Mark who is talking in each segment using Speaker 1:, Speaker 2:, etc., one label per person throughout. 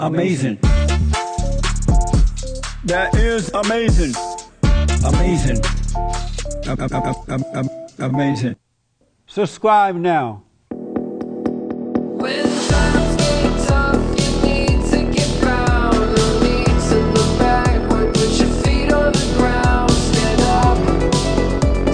Speaker 1: Amazing. That is amazing. Amazing. Amazing. Subscribe now.
Speaker 2: When times get tough, you need to get round. No need to look backward. Put your feet on the ground. Stand up.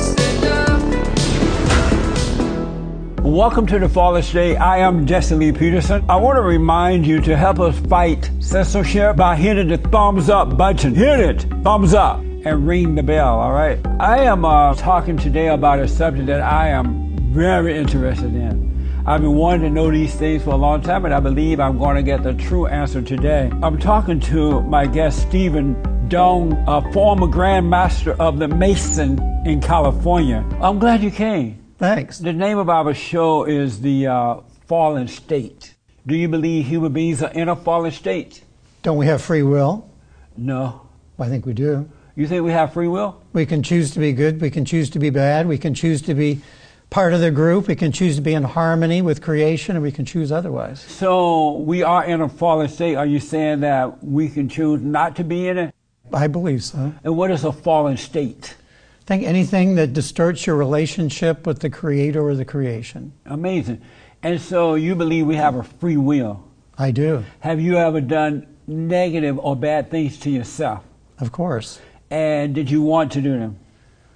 Speaker 2: Stand up.
Speaker 1: Welcome to the Fallen State. I am Jesse Lee Peterson. I want to remind you to help us fight censorship by hitting the thumbs up button. Hit it, thumbs up, and ring the bell, all right? I am talking today about a subject that I am very interested in. I've been wanting to know these things for a long time, and I believe I'm going to get the true answer today. I'm talking to my guest, Stephen Dong, a former Grand Master of the Mason in California. I'm glad you came.
Speaker 3: Thanks.
Speaker 1: The name of our show is The Fallen State. Do you believe human beings are in a fallen state?
Speaker 3: Don't we have free will?
Speaker 1: No.
Speaker 3: I think we do.
Speaker 1: You think we have free will?
Speaker 3: We can choose to be good. We can choose to be bad. We can choose to be part of the group. We can choose to be in harmony with creation, and we can choose otherwise.
Speaker 1: So we are in a fallen state. Are you saying that we can choose not to be in it?
Speaker 3: I believe so.
Speaker 1: And what is a fallen state?
Speaker 3: I think anything that distorts your relationship with the Creator or the creation.
Speaker 1: Amazing. And so you believe we have a free will.
Speaker 3: I do.
Speaker 1: Have you ever done negative or bad things to yourself?
Speaker 3: Of course.
Speaker 1: And did you want to do them?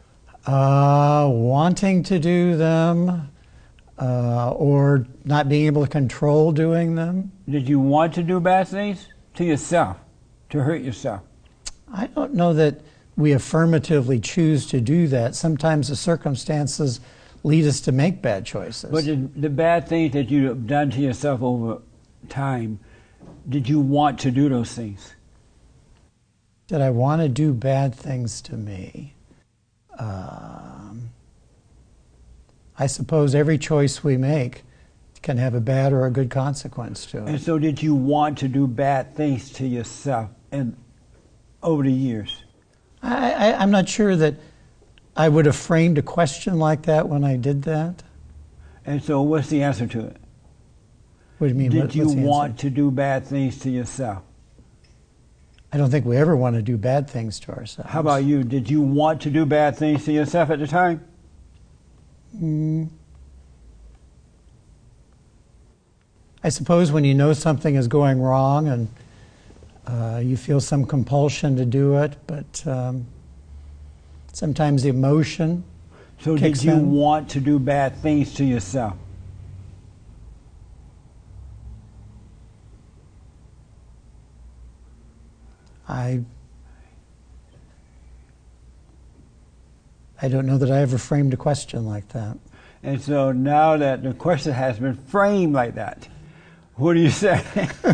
Speaker 3: Wanting to do them, or not being able to control doing them.
Speaker 1: Did you want to do bad things to yourself, to hurt yourself?
Speaker 3: I don't know that we affirmatively choose to do that. Sometimes the circumstances lead us to make bad choices.
Speaker 1: But the bad things that you have done to yourself over time, did you want to do those things?
Speaker 3: Did I want to do bad things to me? I suppose every choice we make can have a bad or a good consequence to it.
Speaker 1: And so did you want to do bad things to yourself over the years?
Speaker 3: I'm not sure that I would have framed a question like that when I did that.
Speaker 1: And so what's the answer to it?
Speaker 3: What do you mean?
Speaker 1: Did you want to do bad things to yourself?
Speaker 3: I don't think we ever want to do bad things to ourselves.
Speaker 1: How about you? Did you want to do bad things to yourself at the time?
Speaker 3: I suppose when you know something is going wrong and you feel some compulsion to do it, but sometimes the emotion
Speaker 1: So
Speaker 3: kicks
Speaker 1: did you
Speaker 3: in.
Speaker 1: want to do bad things to yourself?
Speaker 3: I don't know that I ever framed a question like that.
Speaker 1: And so now that the question has been framed like that, what do you say?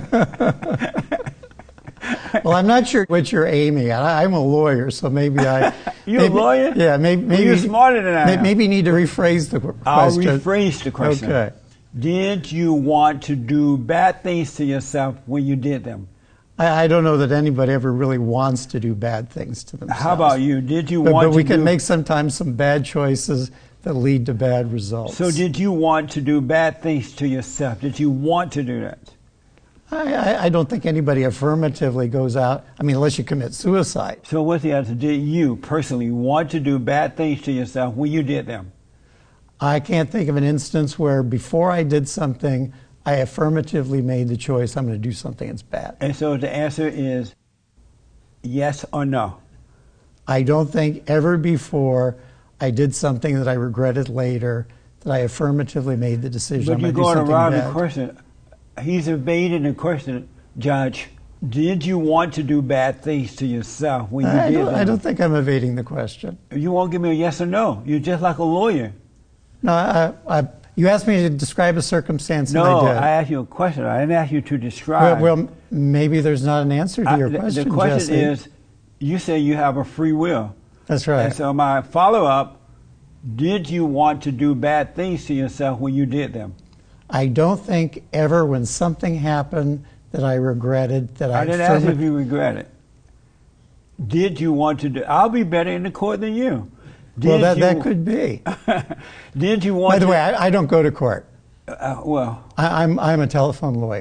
Speaker 3: Well, I'm not sure what you're aiming at. I'm a lawyer, so maybe I...
Speaker 1: You're a lawyer?
Speaker 3: Yeah, maybe...
Speaker 1: Well, you're smarter than I am.
Speaker 3: Maybe you need to rephrase the question.
Speaker 1: I'll rephrase the question.
Speaker 3: Okay.
Speaker 1: Did you want to do bad things to yourself when you did them?
Speaker 3: I don't know that anybody ever really wants to do bad things to themselves.
Speaker 1: How about you? Did you
Speaker 3: But
Speaker 1: want to
Speaker 3: we can
Speaker 1: do...
Speaker 3: make sometimes some bad choices that lead to bad results.
Speaker 1: So did you want to do bad things to yourself? Did you want to do that?
Speaker 3: I don't think anybody affirmatively goes out, unless you commit suicide.
Speaker 1: So what's the answer? Did you personally want to do bad things to yourself when you did them?
Speaker 3: I can't think of an instance where before I did something, I affirmatively made the choice, I'm going to do something that's bad.
Speaker 1: And so the answer is yes or no?
Speaker 3: I don't think ever before I did something that I regretted later that I affirmatively made the decision.
Speaker 1: But you're going around the question. He's evading the question, Judge. Did you want to do bad things to yourself when you did them?
Speaker 3: I don't think I'm evading the question.
Speaker 1: You won't give me a yes or no. You're just like a lawyer.
Speaker 3: No, you asked me to describe a circumstance, and
Speaker 1: No,
Speaker 3: I did.
Speaker 1: I asked you a question. I didn't ask you to describe.
Speaker 3: Well, maybe there's not an answer to your question,
Speaker 1: The question
Speaker 3: Jesse.
Speaker 1: is, you say you have a free will.
Speaker 3: That's right.
Speaker 1: And so my follow-up, did you want to do bad things to yourself when you did them?
Speaker 3: I don't think ever when something happened that I regretted that
Speaker 1: I didn't ask you if you regret it. Did you want to do... I'll be better in the court than you.
Speaker 3: Well, that could be.
Speaker 1: Did you want
Speaker 3: By the way, I don't go to court.
Speaker 1: well...
Speaker 3: I'm a telephone lawyer.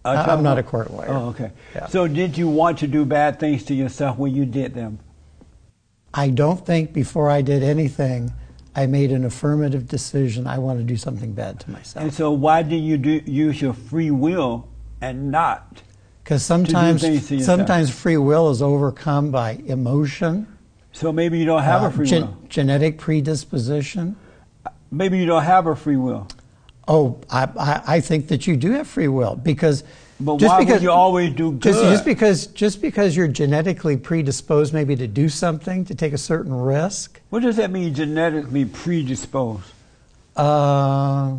Speaker 3: I'm not a court lawyer.
Speaker 1: Oh, okay.
Speaker 3: Yeah.
Speaker 1: So did you want to do bad things to yourself when you did them?
Speaker 3: I don't think before I did anything, I made an affirmative decision I want to do something bad to myself.
Speaker 1: And so why did you use your free will and not?
Speaker 3: Because
Speaker 1: things to yourself.
Speaker 3: sometimes free will is overcome by emotion,
Speaker 1: So maybe you don't have a free will.
Speaker 3: genetic predisposition.
Speaker 1: Maybe you don't have a free will.
Speaker 3: Oh, I think that you do have free will because.
Speaker 1: But why would you always do good?
Speaker 3: Just because you're genetically predisposed maybe to do something, to take a certain risk.
Speaker 1: What does that mean, genetically predisposed?
Speaker 3: I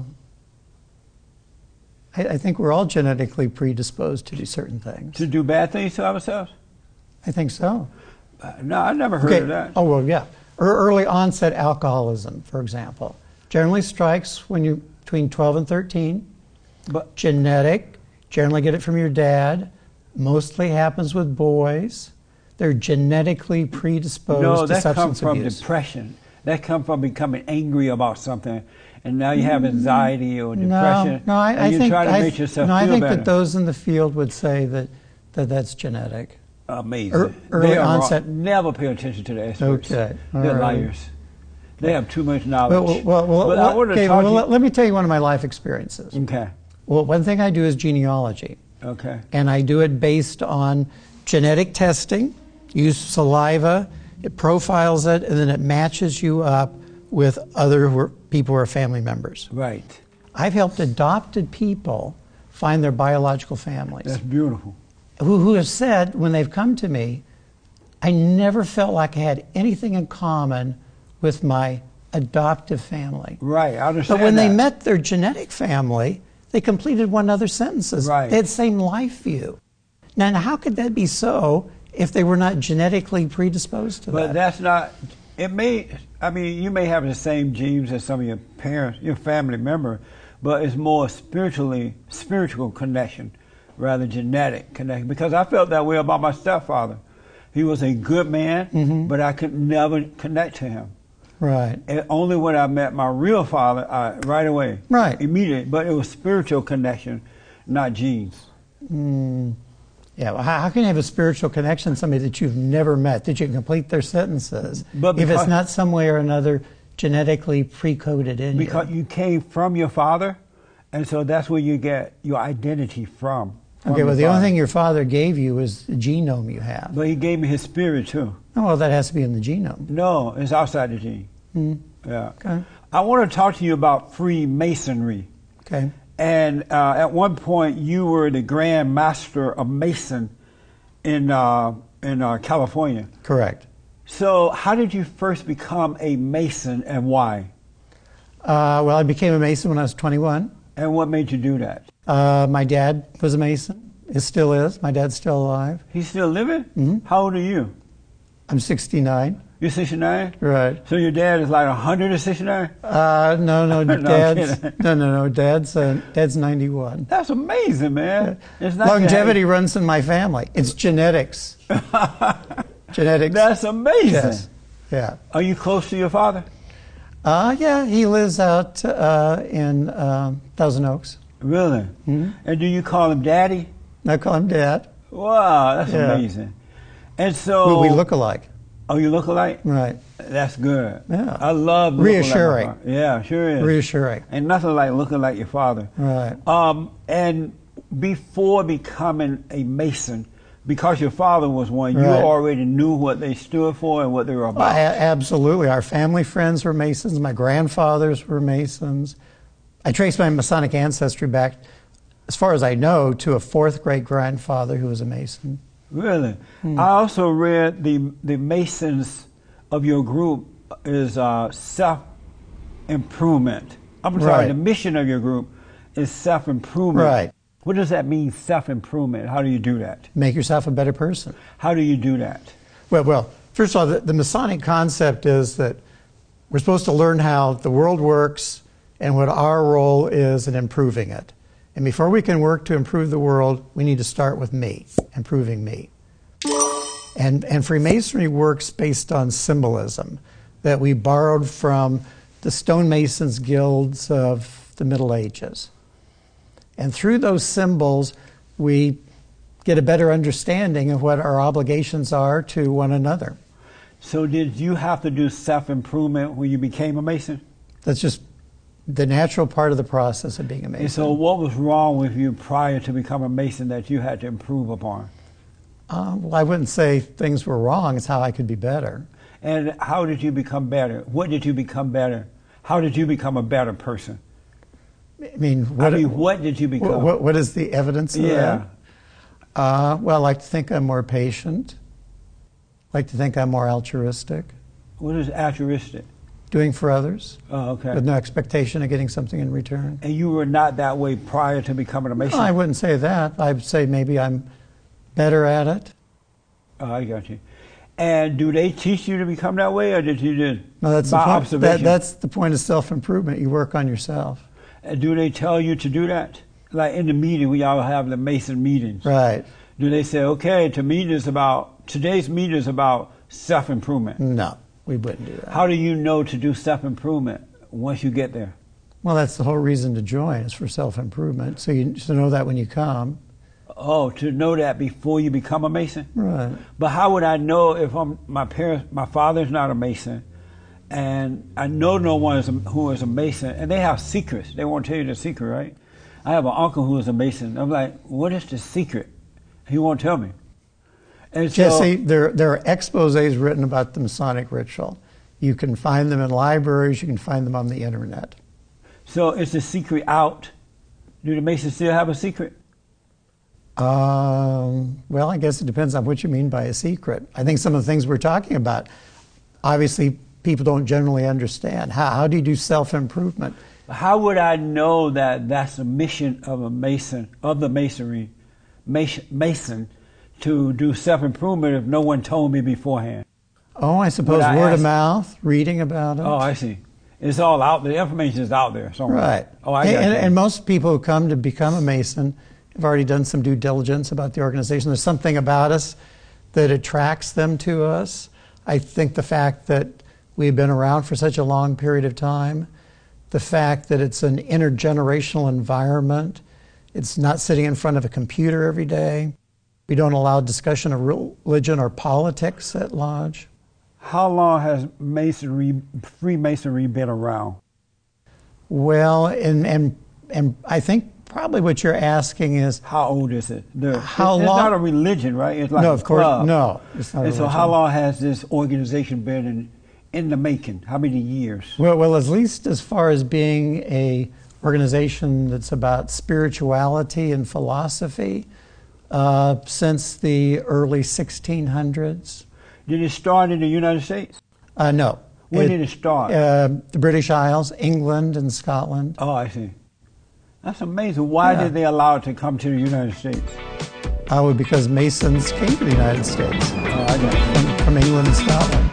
Speaker 3: think we're all genetically predisposed to do certain things.
Speaker 1: To do bad things to ourselves?
Speaker 3: I think so.
Speaker 1: No, I never heard of that.
Speaker 3: Oh, well, yeah. Early onset alcoholism, for example, generally strikes when you're between 12 and 13.
Speaker 1: But
Speaker 3: Genetic, generally get it from your dad. Mostly happens with boys. They're genetically predisposed
Speaker 1: no,
Speaker 3: to
Speaker 1: that
Speaker 3: substance
Speaker 1: comes from
Speaker 3: abuse.
Speaker 1: depression. That comes from becoming angry about something, and now you have anxiety or depression.
Speaker 3: I
Speaker 1: and you
Speaker 3: think
Speaker 1: try to make yourself
Speaker 3: I
Speaker 1: feel
Speaker 3: think
Speaker 1: better.
Speaker 3: that those in the field would say that's genetic.
Speaker 1: Amazing.
Speaker 3: Early
Speaker 1: They are wrong.
Speaker 3: onset.
Speaker 1: Never pay attention to the experts.
Speaker 3: Okay, all
Speaker 1: They're
Speaker 3: right.
Speaker 1: liars. They have too much knowledge.
Speaker 3: Well,
Speaker 1: But I wanted to
Speaker 3: okay,
Speaker 1: talk to you-
Speaker 3: let me tell you one of my life experiences.
Speaker 1: Okay.
Speaker 3: Well, one thing I do is genealogy,
Speaker 1: Okay.
Speaker 3: and I do it based on genetic testing. Use saliva, it profiles it, and then it matches you up with other people who are family members.
Speaker 1: Right.
Speaker 3: I've helped adopted people find their biological families
Speaker 1: That's beautiful.
Speaker 3: who have said when they've come to me, I never felt like I had anything in common with my adoptive family.
Speaker 1: Right. I understand
Speaker 3: But when they
Speaker 1: that.
Speaker 3: met their genetic family, they completed one another's sentences.
Speaker 1: Right.
Speaker 3: They had the same life view. Now, how could that be so if they were not genetically predisposed to
Speaker 1: But
Speaker 3: that?
Speaker 1: that's not. It may. I mean, you may have the same genes as some of your parents, your family member, but it's more spiritual connection rather than genetic connection. Because I felt that way about my stepfather. He was a good man, but I could never connect to him.
Speaker 3: Right.
Speaker 1: And only when I met my real father, right away,
Speaker 3: Right.
Speaker 1: immediately. But it was spiritual connection, not genes.
Speaker 3: Yeah, well, how can you have a spiritual connection to somebody that you've never met, that you can complete their sentences,
Speaker 1: But
Speaker 3: if it's
Speaker 1: because-
Speaker 3: not some way or another genetically pre-coded in
Speaker 1: Because
Speaker 3: you?
Speaker 1: you came from your father, and so that's where you get your identity from.
Speaker 3: Okay,
Speaker 1: your
Speaker 3: well, the only
Speaker 1: father.
Speaker 3: thing your father gave you is the genome you have.
Speaker 1: But he gave me his spirit too.
Speaker 3: Oh, well, that has to be in the genome.
Speaker 1: No, it's outside the gene. Yeah.
Speaker 3: Okay.
Speaker 1: I want to talk to you about Freemasonry.
Speaker 3: Okay.
Speaker 1: And at one point, you were the Grand Master of Mason in California.
Speaker 3: Correct.
Speaker 1: So, how did you first become a Mason, and why?
Speaker 3: Well, I became a Mason when I was 21.
Speaker 1: And what made you do that?
Speaker 3: My dad was a Mason. It still is. My dad's still alive.
Speaker 1: He's still living? How old are you?
Speaker 3: I'm 69.
Speaker 1: You're 69?
Speaker 3: Right.
Speaker 1: So your dad is like 169?
Speaker 3: No,
Speaker 1: No, I'm
Speaker 3: Dad's
Speaker 1: kidding.
Speaker 3: no. Dad's 91.
Speaker 1: That's amazing, man. It's not
Speaker 3: Longevity runs in my family. It's genetics. Genetics.
Speaker 1: That's amazing.
Speaker 3: Yes. Yeah.
Speaker 1: Are you close to your father?
Speaker 3: Yeah. He lives out in Thousand Oaks.
Speaker 1: Really? And do you call him Daddy?
Speaker 3: I call him Dad.
Speaker 1: Wow, that's
Speaker 3: Yeah.
Speaker 1: amazing. And so
Speaker 3: We look alike.
Speaker 1: Oh, you look alike?
Speaker 3: Right.
Speaker 1: That's good.
Speaker 3: Yeah.
Speaker 1: I love looking
Speaker 3: Reassuring.
Speaker 1: Like my father. Yeah, sure is.
Speaker 3: Reassuring.
Speaker 1: And nothing like looking like your father.
Speaker 3: Right.
Speaker 1: And before becoming a Mason, because your father was one, you
Speaker 3: Right.
Speaker 1: already knew what they stood for and what they were about.
Speaker 3: Absolutely. Our family friends were Masons. My grandfathers were Masons. I trace my Masonic ancestry back, as far as I know, to a fourth great grandfather who was a Mason.
Speaker 1: Really? I also read the Masons of your group is self-improvement. I'm sorry,
Speaker 3: Right.
Speaker 1: the mission of your group is self-improvement.
Speaker 3: Right.
Speaker 1: What does that mean, self-improvement? How do you do that?
Speaker 3: Make yourself a better person.
Speaker 1: How do you do that?
Speaker 3: Well, first of all, the Masonic concept is that we're supposed to learn how the world works and what our role is in improving it. And before we can work to improve the world, we need to start with me, improving me. And Freemasonry works based on symbolism that we borrowed from the stonemasons guilds of the Middle Ages. And through those symbols, we get a better understanding of what our obligations are to one another.
Speaker 1: So did you have to do self-improvement when you became a Mason?
Speaker 3: That's just the natural part of the process of being a
Speaker 1: And
Speaker 3: Mason.
Speaker 1: so what was wrong with you prior to becoming a Mason that you had to improve upon?
Speaker 3: Well, I wouldn't say things were wrong. It's how I could be better.
Speaker 1: And how did you become better? What did you become better? How did you become a better person?
Speaker 3: I mean,
Speaker 1: what did you become?
Speaker 3: What is the evidence of
Speaker 1: Yeah.
Speaker 3: that? Well, I like to think I'm more patient. I like to think I'm more altruistic,
Speaker 1: What is altruistic?
Speaker 3: doing for others
Speaker 1: Oh, okay.
Speaker 3: with no expectation of getting something in return.
Speaker 1: And you were not that way prior to becoming a Mason?
Speaker 3: No, I wouldn't say that. I would say maybe I'm better at it.
Speaker 1: Oh, I got you. And do they teach you to become that way, or did you just
Speaker 3: No, that's
Speaker 1: by
Speaker 3: the point.
Speaker 1: observation?
Speaker 3: That's the point of self-improvement. You work on yourself.
Speaker 1: And do they tell you to do that? Like in the meeting, we all have the Mason meetings.
Speaker 3: Right.
Speaker 1: Do they say, okay, today's meeting is about self-improvement?
Speaker 3: No, we wouldn't do that.
Speaker 1: How do you know to do self-improvement once you get there?
Speaker 3: Well, that's the whole reason to join, is for self-improvement. So you should know that when you come.
Speaker 1: Oh, to know that before you become a Mason?
Speaker 3: Right.
Speaker 1: But how would I know if my father's not a Mason, and I know no one who is a Mason, and they have secrets. They won't tell you the secret, right? I have an uncle who is a Mason. I'm like, what is the secret? He won't tell me. And so,
Speaker 3: Jesse, there are exposés written about the Masonic ritual. You can find them in libraries. You can find them on the internet.
Speaker 1: so is the secret out? Do the Masons still have a secret?
Speaker 3: Well, I guess it depends on what you mean by a secret. I think some of the things we're talking about, obviously, people don't generally understand. How do you do self-improvement?
Speaker 1: How would I know that that's the mission of a Mason, of the Masonry, Mason, to do self-improvement if no one told me beforehand?
Speaker 3: Oh, I suppose
Speaker 1: I
Speaker 3: word
Speaker 1: ask-
Speaker 3: of mouth, reading about it.
Speaker 1: Oh, I see. It's all out there. The information is out there somewhere.
Speaker 3: Right.
Speaker 1: Oh, I got you.
Speaker 3: And most people who come to become a Mason have already done some due diligence about the organization. There's something about us that attracts them to us. I think the fact that we've been around for such a long period of time, the fact that it's an intergenerational environment, it's not sitting in front of a computer every day. We don't allow discussion of religion or politics at Lodge.
Speaker 1: How long has Freemasonry been around?
Speaker 3: Well, and I think probably what you're asking is,
Speaker 1: How old is it?
Speaker 3: How
Speaker 1: it's
Speaker 3: long-
Speaker 1: not a religion, right? It's like
Speaker 3: no,
Speaker 1: a
Speaker 3: of course,
Speaker 1: club.
Speaker 3: no. It's not a
Speaker 1: And so
Speaker 3: religion.
Speaker 1: how long has this organization been in the making? How many years?
Speaker 3: Well, at least as far as being a organization that's about spirituality and philosophy, since the early 1600s.
Speaker 1: Did it start in the United States?
Speaker 3: No.
Speaker 1: When did it start?
Speaker 3: The British Isles, England, and Scotland.
Speaker 1: Oh, I see. That's amazing. Why
Speaker 3: Yeah.
Speaker 1: did they allow it to come to the United States?
Speaker 3: Because Masons came to the United States
Speaker 1: Oh, I got you.
Speaker 3: from England and Scotland.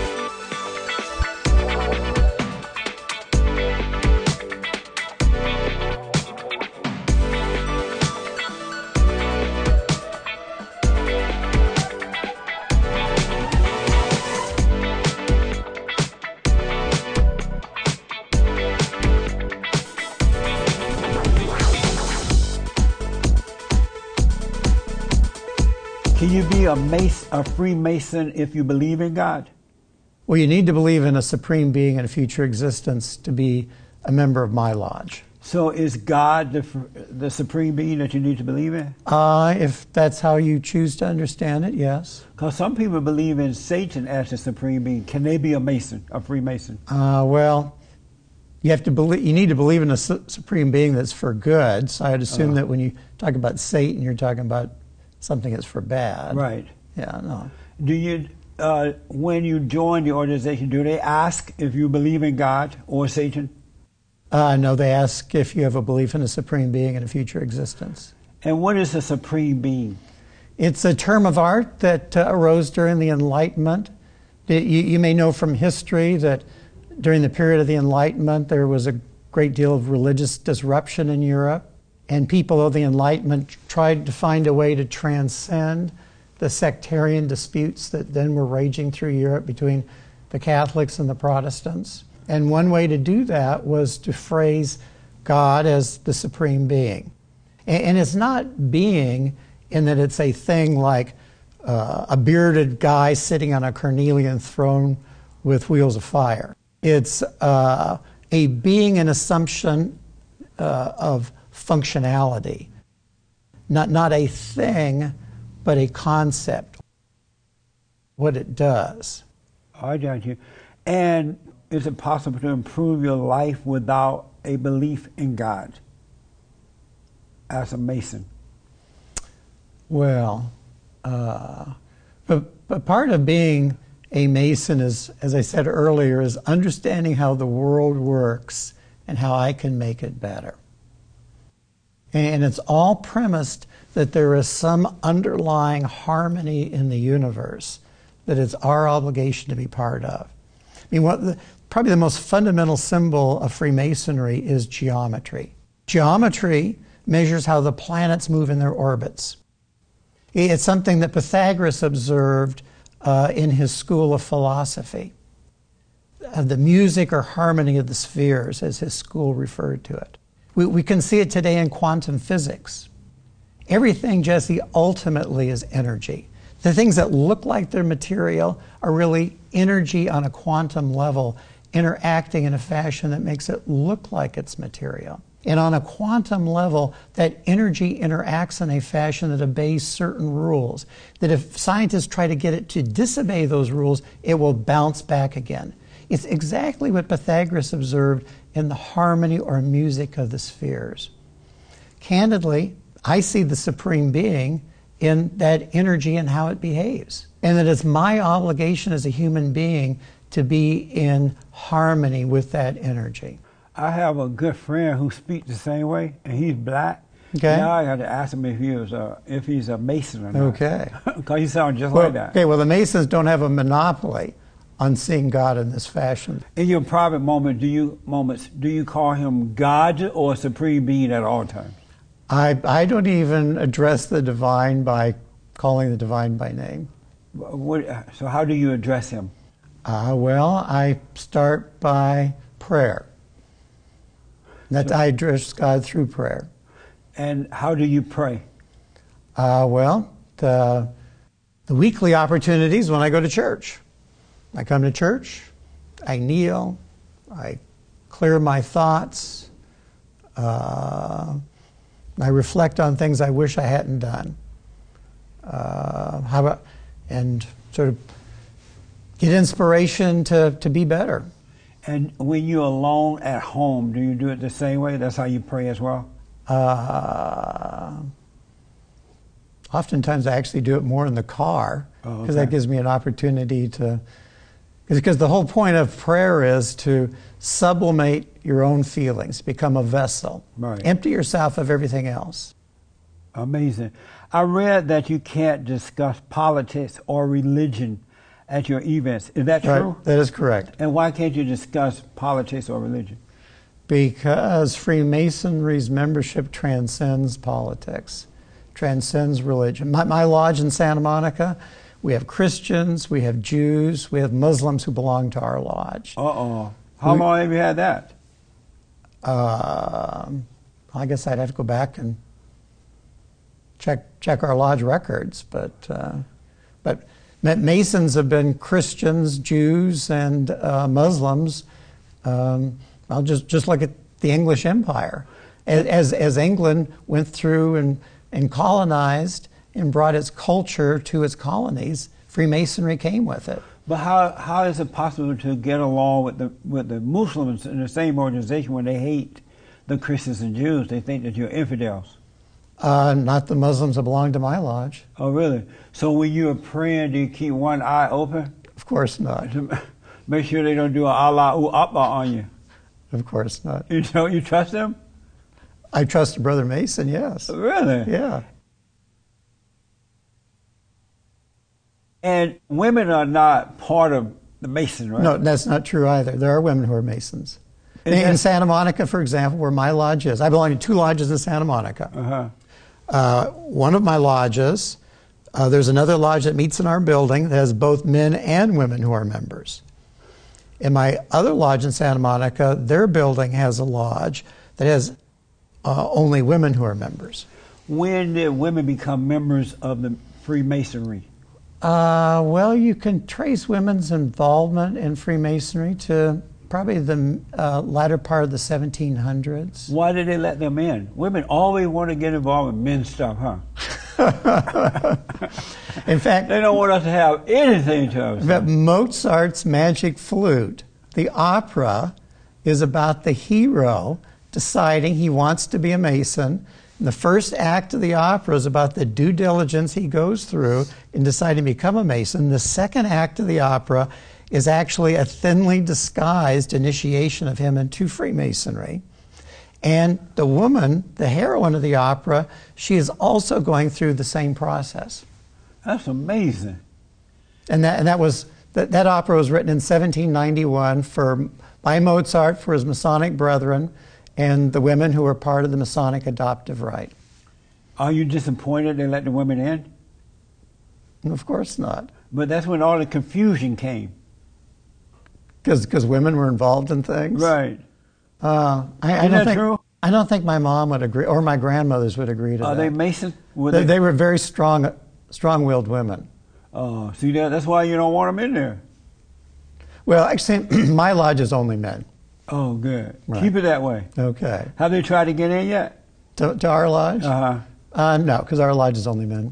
Speaker 1: Can you be a Freemason if you believe in God?
Speaker 3: Well, you need to believe in a supreme being and a future existence to be a member of my lodge.
Speaker 1: So is God the supreme being that you need to believe in?
Speaker 3: If that's how you choose to understand it, yes.
Speaker 1: Because some people believe in Satan as the supreme being. Can they be a Mason, a Freemason?
Speaker 3: Well, you have to believe. You need to believe in a supreme being that's for good. So I'd assume that when you talk about Satan, you're talking about something that's for bad.
Speaker 1: Right.
Speaker 3: Yeah. No.
Speaker 1: Do you, when you join the organization, do they ask if you believe in God or Satan?
Speaker 3: No. They ask if you have a belief in a supreme being and a future existence.
Speaker 1: And what is a supreme being?
Speaker 3: It's a term of art that arose during the Enlightenment. You may know from history that during the period of the Enlightenment, there was a great deal of religious disruption in Europe, and people of the Enlightenment tried to find a way to transcend the sectarian disputes that then were raging through Europe between the Catholics and the Protestants. And one way to do that was to phrase God as the supreme being. And it's not being in that it's a thing like a bearded guy sitting on a carnelian throne with wheels of fire. It's a being, an assumption of functionality. Not a thing, but a concept, what it does.
Speaker 1: I got you. And is it possible to improve your life without a belief in God as a Mason?
Speaker 3: Well, but part of being a Mason is, as I said earlier, is understanding how the world works and how I can make it better. And it's all premised that there is some underlying harmony in the universe that it's our obligation to be part of. I mean, probably the most fundamental symbol of Freemasonry is geometry. Geometry measures how the planets move in their orbits. It's something that Pythagoras observed in his school of philosophy. The music or harmony of the spheres, as his school referred to it. We can see it today in quantum physics. Everything, Jesse, ultimately is energy. The things that look like they're material are really energy on a quantum level, interacting in a fashion that makes it look like it's material. And on a quantum level, that energy interacts in a fashion that obeys certain rules, that if scientists try to get it to disobey those rules, it will bounce back again. It's exactly what Pythagoras observed in the harmony or music of the spheres. Candidly, I see the Supreme Being in that energy and how it behaves. And that it's my obligation as a human being to be in harmony with that energy.
Speaker 1: I have a good friend who speaks the same way, and he's black.
Speaker 3: Okay.
Speaker 1: Now I got to ask him if he's a Mason or not.
Speaker 3: Okay.
Speaker 1: Because he sounds just like that.
Speaker 3: Okay, well, the Masons don't have a monopoly on seeing God in this fashion.
Speaker 1: In your private moments, do you call him God or Supreme Being at all times?
Speaker 3: I don't even address the divine by calling the divine by name.
Speaker 1: So how do you address him?
Speaker 3: Well, I start by prayer. I address God through prayer.
Speaker 1: And how do you pray?
Speaker 3: Well, the weekly opportunities when I go to church. I come to church, I kneel, I clear my thoughts, I reflect on things I wish I hadn't done. And sort of get inspiration to be better.
Speaker 1: And when you're alone at home, do you do it the same way? That's how you pray as well?
Speaker 3: Oftentimes I actually do it more in the car, because that gives me an opportunity to, because the whole point of prayer is to sublimate your own feelings, become a vessel.
Speaker 1: Right.
Speaker 3: Empty yourself of everything else.
Speaker 1: Amazing. I read that you can't discuss politics or religion at your events. Is that true?
Speaker 3: Right. That is correct.
Speaker 1: And why can't you discuss politics or religion?
Speaker 3: Because Freemasonry's membership transcends politics, transcends religion. My lodge in Santa Monica, we have Christians, we have Jews, we have Muslims who belong to our lodge.
Speaker 1: Uh-oh. How long have you had that?
Speaker 3: I guess I'd have to go back and check our lodge records, but Masons have been Christians, Jews, and Muslims. I'll just look at the English Empire. As England went through and colonized and brought its culture to its colonies, Freemasonry came with it.
Speaker 1: But how is it possible to get along with the Muslims in the same organization when they hate the Christians and Jews? They think that you're infidels.
Speaker 3: Not the Muslims that belong to my lodge.
Speaker 1: Oh, really? So when you're praying, do you keep one eye open?
Speaker 3: Of course not.
Speaker 1: Make sure they don't do an Allahu Akbar on you.
Speaker 3: Of course not.
Speaker 1: You trust them?
Speaker 3: I trust Brother Mason, yes.
Speaker 1: Really?
Speaker 3: Yeah.
Speaker 1: And women are not part of the Mason, right?
Speaker 3: No, that's not true either. There are women who are Masons. In Santa Monica, for example, where my lodge is, I belong to 2 lodges in Santa Monica. One of my lodges, there's another lodge that meets in our building that has both men and women who are members. In my other lodge in Santa Monica, their building has a lodge that has only women who are members.
Speaker 1: When did women become members of the Freemasonry?
Speaker 3: Well, you can trace women's involvement in Freemasonry to probably the latter part of the 1700s.
Speaker 1: Why did they let them in? Women always want to get involved in men's stuff, huh?
Speaker 3: In fact,
Speaker 1: They don't want us to have anything to us.
Speaker 3: but Mozart's Magic Flute, the opera, is about the hero deciding he wants to be a Mason. And the first act of the opera is about the due diligence he goes through in deciding to become a Mason. The second act of the opera is actually a thinly disguised initiation of him into Freemasonry. And the woman, the heroine of the opera, she is also going through the same process.
Speaker 1: That's amazing.
Speaker 3: And that opera was written in 1791 by Mozart for his Masonic brethren and the women who were part of the Masonic adoptive rite.
Speaker 1: Are you disappointed they let the women in?
Speaker 3: And of course not,
Speaker 1: But that's when all the confusion came.
Speaker 3: because women were involved in things.
Speaker 1: Right.
Speaker 3: I
Speaker 1: Isn't
Speaker 3: don't
Speaker 1: that
Speaker 3: think
Speaker 1: true?
Speaker 3: I don't think my mom would agree, or my grandmothers would agree to
Speaker 1: Are
Speaker 3: that.
Speaker 1: they Mason?
Speaker 3: They were very strong-willed women.
Speaker 1: Oh, see that? That's why you don't want them in there.
Speaker 3: Well, actually, my lodge is only men.
Speaker 1: Oh, good.
Speaker 3: Right.
Speaker 1: Keep it that way.
Speaker 3: Okay.
Speaker 1: Have they tried to get in yet?
Speaker 3: To our lodge?
Speaker 1: Uh-huh.
Speaker 3: No, because our lodge is only men.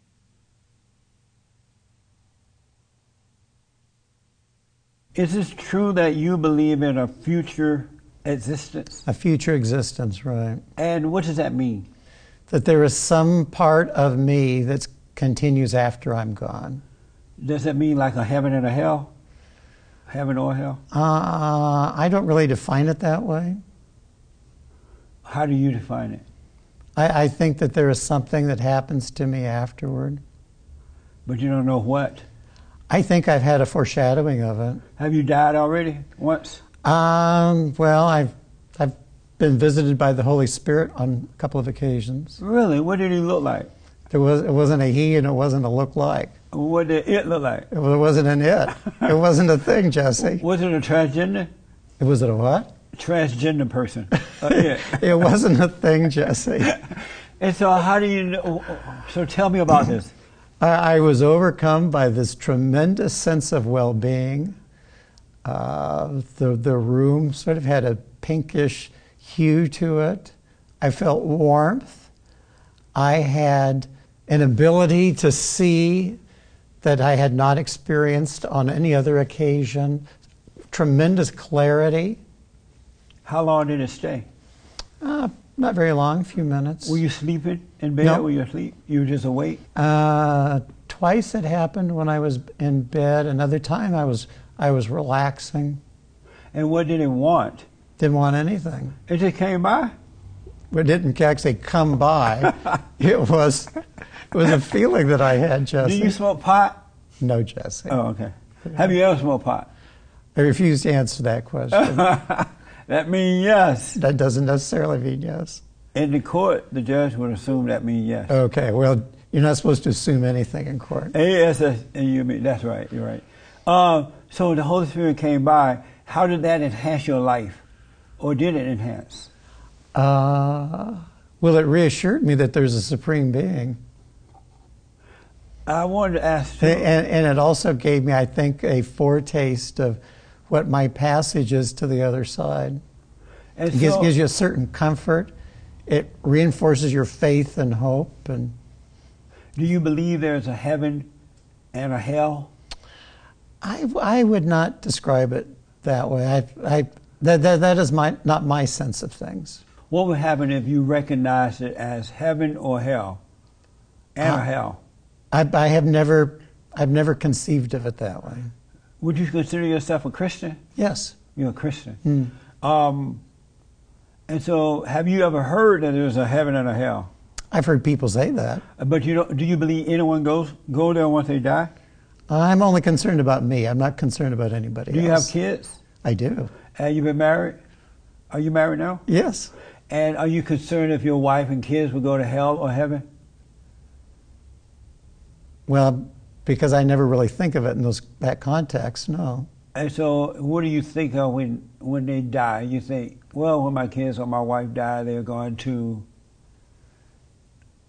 Speaker 1: Is it true that you believe in a future existence?
Speaker 3: A future existence, right.
Speaker 1: And what does that mean?
Speaker 3: That there is some part of me that continues after I'm gone.
Speaker 1: Does that mean like a heaven and a hell? Heaven or hell?
Speaker 3: I don't really define it that way.
Speaker 1: How do you define it?
Speaker 3: I think that there is something that happens to me afterward.
Speaker 1: But you don't know what.
Speaker 3: I think I've had a foreshadowing of it.
Speaker 1: Have you died already once?
Speaker 3: Well, I've been visited by the Holy Spirit on a couple of occasions.
Speaker 1: Really? What did he look like?
Speaker 3: It wasn't a he and it wasn't a look like.
Speaker 1: What did it look like?
Speaker 3: It wasn't an it. It wasn't a thing, Jesse.
Speaker 1: Was it a transgender?
Speaker 3: Was it a what?
Speaker 1: Transgender person. Yeah.
Speaker 3: It wasn't a thing, Jesse.
Speaker 1: And so how do you know? So tell me about this.
Speaker 3: I was overcome by this tremendous sense of well-being. The room sort of had a pinkish hue to it. I felt warmth. I had an ability to see that I had not experienced on any other occasion. Tremendous clarity.
Speaker 1: How long did it stay?
Speaker 3: Not very long, a few minutes.
Speaker 1: Were you sleeping in bed?
Speaker 3: No.
Speaker 1: Were you asleep? You were just awake?
Speaker 3: Twice it happened when I was in bed. Another time I was relaxing.
Speaker 1: And what did it want?
Speaker 3: Didn't want anything.
Speaker 1: It just came by?
Speaker 3: It didn't actually come by. It was a feeling that I had, Jesse.
Speaker 1: Do you smoke pot?
Speaker 3: No, Jesse.
Speaker 1: Oh, okay. Have you ever smoked pot?
Speaker 3: I refuse to answer that question.
Speaker 1: That means yes.
Speaker 3: That doesn't necessarily mean yes.
Speaker 1: In the court, the judge would assume that means yes.
Speaker 3: Okay, well, you're not supposed to assume anything in court.
Speaker 1: Yes, and you mean that's right. You're right. So the Holy Spirit came by. How did that enhance your life, or did it enhance?
Speaker 3: Well, it reassured me that there's a supreme being.
Speaker 1: I wanted to ask you.
Speaker 3: And it also gave me, I think, a foretaste of what my passage is to the other side.
Speaker 1: And
Speaker 3: It gives you a certain comfort. It reinforces your faith and hope. And
Speaker 1: do you believe there's a heaven and a hell?
Speaker 3: I would not describe it that way. That is not my sense of things.
Speaker 1: What would happen if you recognized it as heaven or hell, and a hell?
Speaker 3: I've never conceived of it that way.
Speaker 1: Would you consider yourself a Christian?
Speaker 3: Yes.
Speaker 1: You're a Christian. And so, have you ever heard that there's a heaven and a hell?
Speaker 3: I've heard people say that.
Speaker 1: But you don't, do you believe anyone go there once they die?
Speaker 3: I'm only concerned about me. I'm not concerned about anybody
Speaker 1: Do you
Speaker 3: else.
Speaker 1: have kids?
Speaker 3: I do.
Speaker 1: Have you been married? Are you married now?
Speaker 3: Yes.
Speaker 1: And are you concerned if your wife and kids will go to hell or heaven?
Speaker 3: Well, because I never really think of it in that context, no.
Speaker 1: And so, what do you think of when they die? You think, well, when my kids or my wife die, they're going to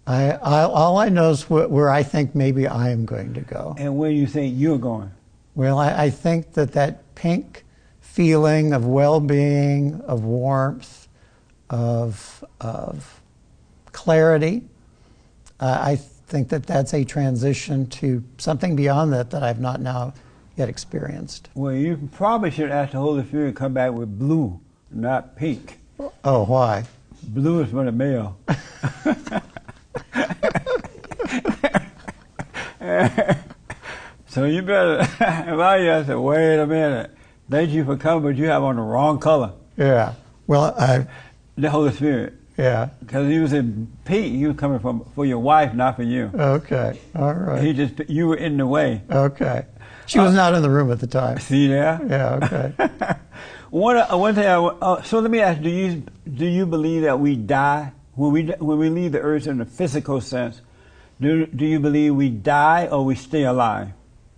Speaker 3: All I know is where I think maybe I am going to go.
Speaker 1: And where do you think you're going?
Speaker 3: Well, I think that pink feeling of well-being, of warmth, of clarity, I think that's a transition to something beyond that I've not now yet experienced.
Speaker 1: Well, you probably should ask the Holy Spirit to come back with blue, not pink.
Speaker 3: Oh, why?
Speaker 1: Blue is for the male. So you better, if I you, I said, wait a minute. Thank you for coming, but you have on the wrong color.
Speaker 3: Yeah. Well,
Speaker 1: The Holy Spirit.
Speaker 3: yeah.
Speaker 1: Because he was in pink, he was coming for your wife, not for you.
Speaker 3: Okay. All right.
Speaker 1: You were in the way.
Speaker 3: Okay. She was not in the room at the time.
Speaker 1: See there?
Speaker 3: Yeah. Okay.
Speaker 1: One thing. So let me ask: do you believe that we die when we leave the earth in the physical sense? Do you believe we die or we stay alive?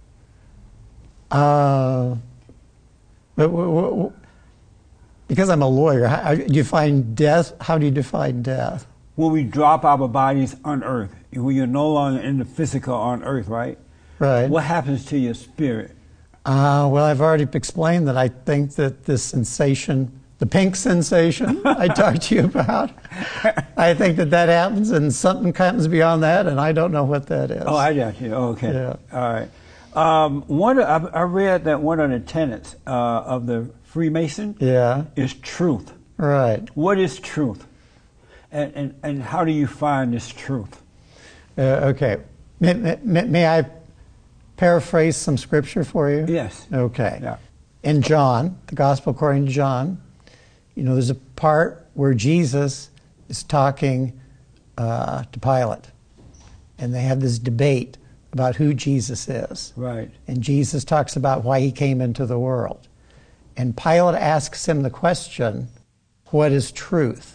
Speaker 3: Because I'm a lawyer, how do you define death? How do you define death?
Speaker 1: When we drop our bodies on earth, when you're no longer in the physical on earth, right?
Speaker 3: Right.
Speaker 1: What happens to your spirit?
Speaker 3: Well, I've already explained that I think that this sensation, the pink sensation I talked to you about, I think that happens and something happens beyond that, and I don't know what that is.
Speaker 1: Oh, I got you. Okay.
Speaker 3: Yeah.
Speaker 1: All right. I read that one of the tenets of the Freemason
Speaker 3: Yeah.
Speaker 1: is truth.
Speaker 3: Right.
Speaker 1: What is truth? And how do you find this truth?
Speaker 3: Okay. May I paraphrase some scripture for you?
Speaker 1: Yes.
Speaker 3: Okay.
Speaker 1: Yeah.
Speaker 3: In John, the Gospel according to John, there's a part where Jesus is talking to Pilate, and they have this debate about who Jesus is.
Speaker 1: Right.
Speaker 3: And Jesus talks about why he came into the world. And Pilate asks him the question, what is truth?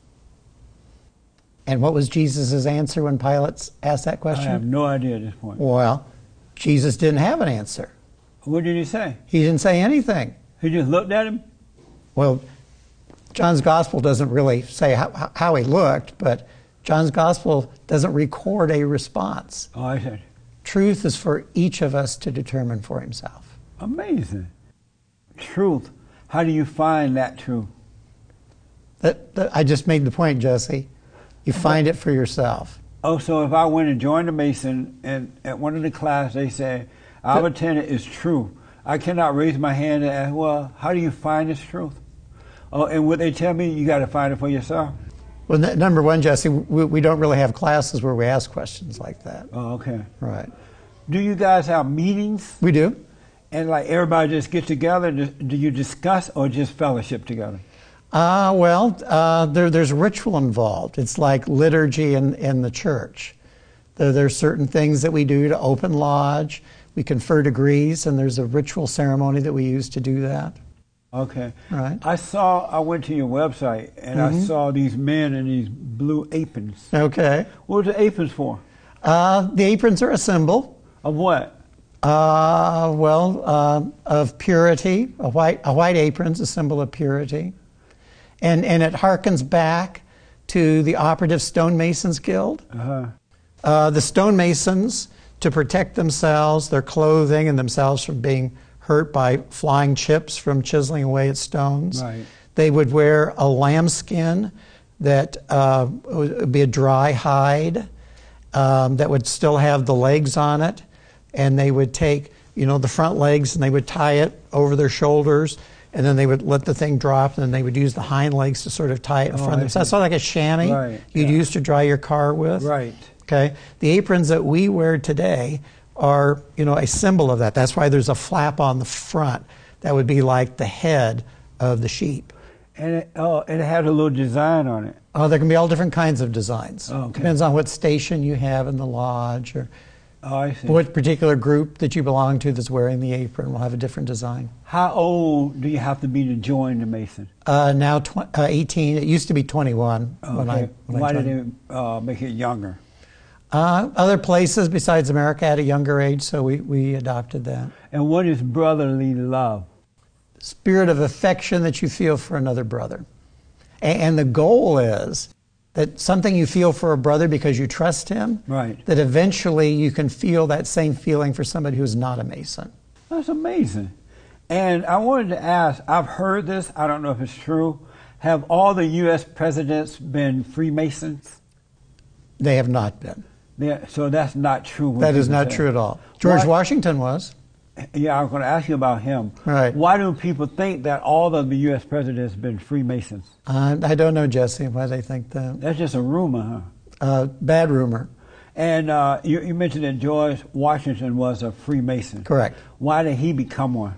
Speaker 3: And what was Jesus' answer when Pilate asked that
Speaker 1: I
Speaker 3: question?
Speaker 1: have no idea at this point.
Speaker 3: Well, Jesus didn't have an answer.
Speaker 1: What did he say?
Speaker 3: He didn't say anything.
Speaker 1: He just looked at him?
Speaker 3: Well, John's Gospel doesn't really say how he looked, but John's Gospel doesn't record a response.
Speaker 1: Oh, I said,
Speaker 3: Truth is for each of us to determine for himself.
Speaker 1: amazing. Truth. How do you find that truth?
Speaker 3: I just made the point, Jesse. You find it for yourself.
Speaker 1: Oh, so if I went and joined the Mason, and at one of the class they say, our tenet is true, I cannot raise my hand and ask, well, how do you find this truth? Oh, and what they tell me, you got to find it for yourself.
Speaker 3: Well, number one, Jesse, we don't really have classes where we ask questions like that.
Speaker 1: Oh, okay.
Speaker 3: Right.
Speaker 1: Do you guys have meetings?
Speaker 3: We do.
Speaker 1: And like everybody just get together? Do you discuss or just fellowship together?
Speaker 3: There's ritual involved. It's like liturgy in the church. There's certain things that we do to open lodge. We confer degrees, and there's a ritual ceremony that we use to do that.
Speaker 1: Okay.
Speaker 3: Right.
Speaker 1: I went to your website, and I saw these men in these blue aprons.
Speaker 3: Okay.
Speaker 1: What are the aprons for?
Speaker 3: The aprons are a symbol.
Speaker 1: Of what?
Speaker 3: Of purity. A white apron's a symbol of purity. And it harkens back to the Operative Stonemasons Guild.
Speaker 1: Uh-huh.
Speaker 3: The stonemasons, to protect themselves, their clothing, and themselves from being hurt by flying chips from chiseling away at stones,
Speaker 1: Right.
Speaker 3: they would wear a lambskin that would be a dry hide that would still have the legs on it, and they would take the front legs and they would tie it over their shoulders, and then they would let the thing drop, and then they would use the hind legs to sort of tie it in front of them. So it's sort of like a chamois you'd use to dry your car with.
Speaker 1: Right.
Speaker 3: Okay. The aprons that we wear today are, a symbol of that. That's why there's a flap on the front that would be like the head of the sheep.
Speaker 1: And it had a little design on it.
Speaker 3: There can be all different kinds of designs.
Speaker 1: Oh, okay.
Speaker 3: Depends on what station you have in the lodge, or
Speaker 1: Oh, I see.
Speaker 3: what particular group that you belong to that's wearing the apron will have a different design.
Speaker 1: How old do you have to be to join the Mason?
Speaker 3: Now 18. It used to be 21 when I
Speaker 1: Why did
Speaker 3: joined.
Speaker 1: they make it younger?
Speaker 3: Other places besides America had a younger age, so we adopted that.
Speaker 1: And what is brotherly love?
Speaker 3: Spirit of affection that you feel for another brother. And the goal is that something you feel for a brother because you trust him,
Speaker 1: Right.
Speaker 3: that eventually you can feel that same feeling for somebody who's not a Mason.
Speaker 1: That's amazing. And I wanted to ask, I've heard this, I don't know if it's true. Have all the U.S. presidents been Freemasons?
Speaker 3: They have not been.
Speaker 1: So that's not true. what
Speaker 3: That is
Speaker 1: people
Speaker 3: not
Speaker 1: say.
Speaker 3: true at all. George
Speaker 1: Why-
Speaker 3: Washington was.
Speaker 1: Yeah, I was going to ask you about him.
Speaker 3: Right.
Speaker 1: Why do people think that all of the U.S. presidents have been Freemasons?
Speaker 3: I don't know, Jesse, why they think that.
Speaker 1: That's just a rumor, huh?
Speaker 3: Bad rumor.
Speaker 1: And you mentioned that George Washington was a Freemason.
Speaker 3: Correct.
Speaker 1: Why did he become one?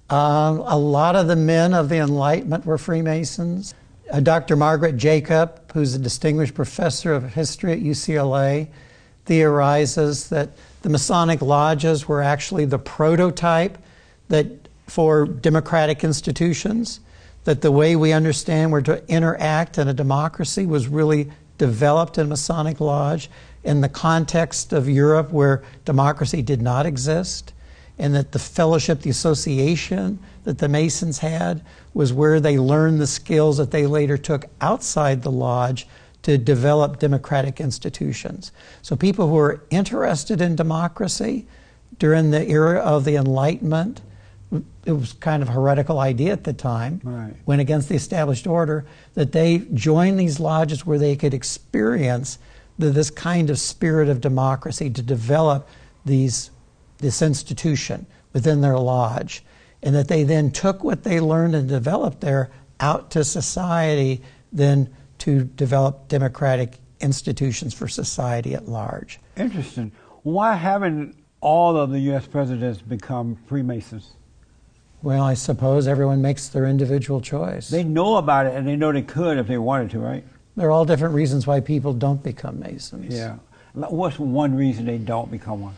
Speaker 3: A lot of the men of the Enlightenment were Freemasons. Dr. Margaret Jacob, who's a distinguished professor of history at UCLA, theorizes that the Masonic lodges were actually the prototype for democratic institutions, that the way we understand we're to interact in a democracy was really developed in Masonic Lodge in the context of Europe where democracy did not exist, and that the fellowship, the association that the Masons had was where they learned the skills that they later took outside the lodge to develop democratic institutions. So people who were interested in democracy during the era of the Enlightenment, it was kind of a heretical idea at the time,
Speaker 1: Right.
Speaker 3: went against the established order, that they joined these lodges where they could experience this kind of spirit of democracy to develop this institution within their lodge, and that they then took what they learned and developed there out to society, then to develop democratic institutions for society at large.
Speaker 1: Interesting. Why haven't all of the U.S. presidents become Freemasons?
Speaker 3: Well, I suppose everyone makes their individual choice.
Speaker 1: They know about it and they know they could if they wanted to, right?
Speaker 3: There are all different reasons why people don't become Masons.
Speaker 1: Yeah. What's one reason they don't become one?